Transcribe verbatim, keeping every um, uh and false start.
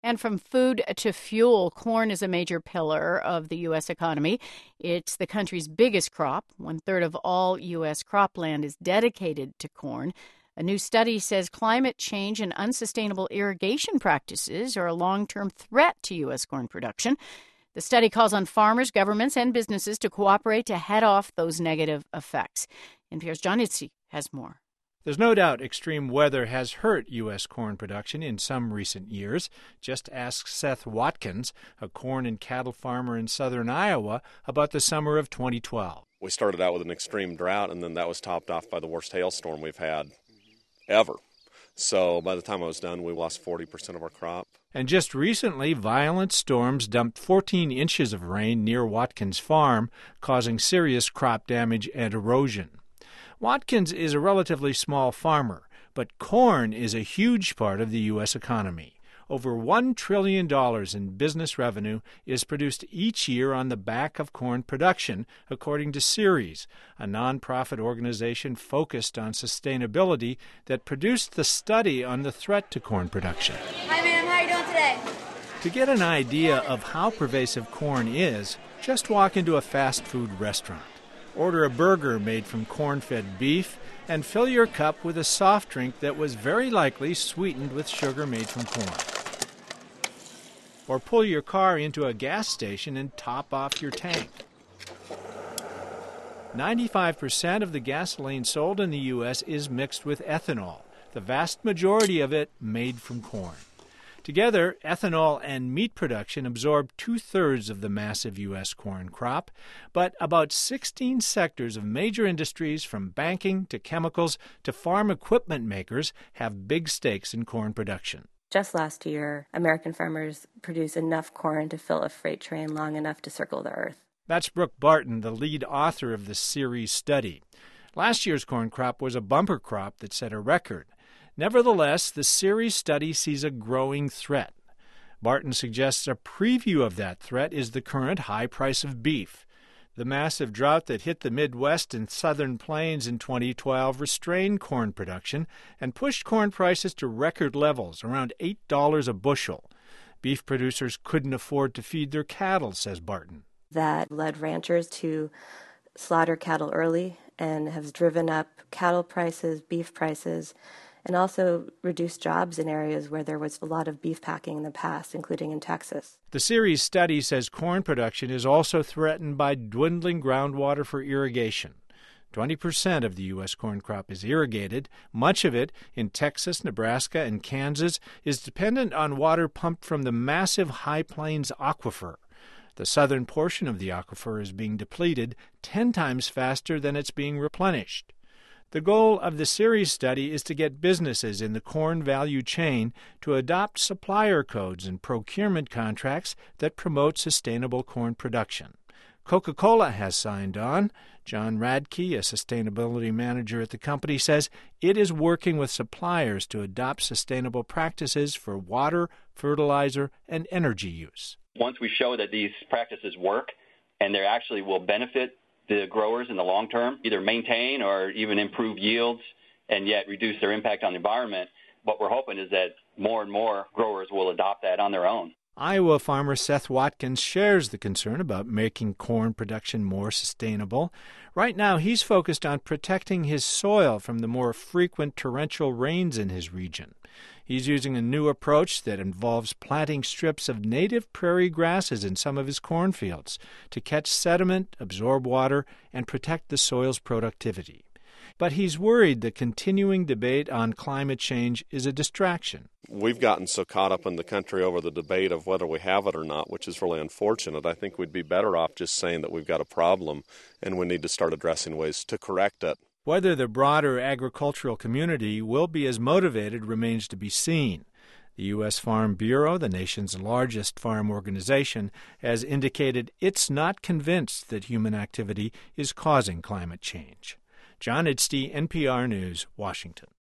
And from food to fuel, corn is a major pillar of the U S economy. It's the country's biggest crop. One third of all U S cropland is dedicated to corn. A new study says climate change and unsustainable irrigation practices are a long-term threat to U S corn production. The study calls on farmers, governments, and businesses to cooperate to head off those negative effects. N P R's John Idsey has more. There's no doubt extreme weather has hurt U S corn production in some recent years. Just ask Seth Watkins, a corn and cattle farmer in southern Iowa, about the summer of twenty twelve. We started out with an extreme drought, and then that was topped off by the worst hailstorm we've had ever. So by the time I was done, we lost forty percent of our crop. And just recently, violent storms dumped fourteen inches of rain near Watkins' farm, causing serious crop damage and erosion. Watkins is a relatively small farmer, but corn is a huge part of the U S economy. Over one trillion dollars in business revenue is produced each year on the back of corn production, according to Ceres, a nonprofit organization focused on sustainability that produced the study on the threat to corn production. Hi, ma'am. How are you doing today? To get an idea of how pervasive corn is, just walk into a fast food restaurant. Order a burger made from corn-fed beef, and fill your cup with a soft drink that was very likely sweetened with sugar made from corn. Or pull your car into a gas station and top off your tank. ninety-five percent of the gasoline sold in the U S is mixed with ethanol, the vast majority of it made from corn. Together, ethanol and meat production absorb two-thirds of the massive U S corn crop, but about sixteen sectors of major industries, from banking to chemicals to farm equipment makers, have big stakes in corn production. Just last year, American farmers produced enough corn to fill a freight train long enough to circle the earth. That's Brooke Barton, the lead author of the Ceres study. Last year's corn crop was a bumper crop that set a record. Nevertheless, the Ceres study sees a growing threat. Barton suggests a preview of that threat is the current high price of beef. The massive drought that hit the Midwest and Southern Plains in twenty twelve restrained corn production and pushed corn prices to record levels, around eight dollars a bushel. Beef producers couldn't afford to feed their cattle, says Barton. That led ranchers to slaughter cattle early and has driven up cattle prices, beef prices, and also reduced jobs in areas where there was a lot of beef packing in the past, including in Texas. The Ceres study says corn production is also threatened by dwindling groundwater for irrigation. twenty percent of the U S corn crop is irrigated. Much of it, in Texas, Nebraska, and Kansas, is dependent on water pumped from the massive High Plains aquifer. The southern portion of the aquifer is being depleted ten times faster than it's being replenished. The goal of the Ceres study is to get businesses in the corn value chain to adopt supplier codes and procurement contracts that promote sustainable corn production. Coca-Cola has signed on. John Radke, a sustainability manager at the company, says it is working with suppliers to adopt sustainable practices for water, fertilizer, and energy use. Once we show that these practices work and they actually will benefit the growers in the long term, either maintain or even improve yields and yet reduce their impact on the environment, what we're hoping is that more and more growers will adopt that on their own. Iowa farmer Seth Watkins shares the concern about making corn production more sustainable. Right now, he's focused on protecting his soil from the more frequent torrential rains in his region. He's using a new approach that involves planting strips of native prairie grasses in some of his cornfields to catch sediment, absorb water, and protect the soil's productivity. But he's worried the continuing debate on climate change is a distraction. We've gotten so caught up in the country over the debate of whether we have it or not, which is really unfortunate. I think we'd be better off just saying that we've got a problem and we need to start addressing ways to correct it. Whether the broader agricultural community will be as motivated remains to be seen. The U S Farm Bureau, the nation's largest farm organization, has indicated it's not convinced that human activity is causing climate change. John Idsey, N P R News, Washington.